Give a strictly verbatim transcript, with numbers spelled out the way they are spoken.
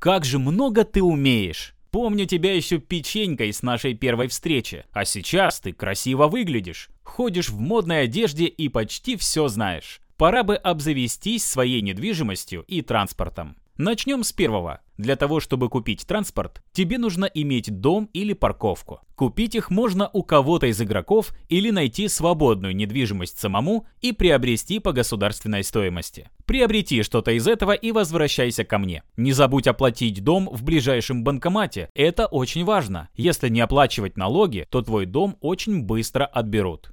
как же много ты умеешь! Помню тебя еще печенькой с нашей первой встречи, а сейчас ты красиво выглядишь, ходишь в модной одежде и почти все знаешь. Пора бы обзавестись своей недвижимостью и транспортом. Начнем с первого. Для того, чтобы купить транспорт, тебе нужно иметь дом или парковку. Купить их можно у кого-то из игроков или найти свободную недвижимость самому и приобрести по государственной стоимости. Приобрети что-то из этого и возвращайся ко мне. Не забудь оплатить дом в ближайшем банкомате. Это очень важно. Если не оплачивать налоги, то твой дом очень быстро отберут.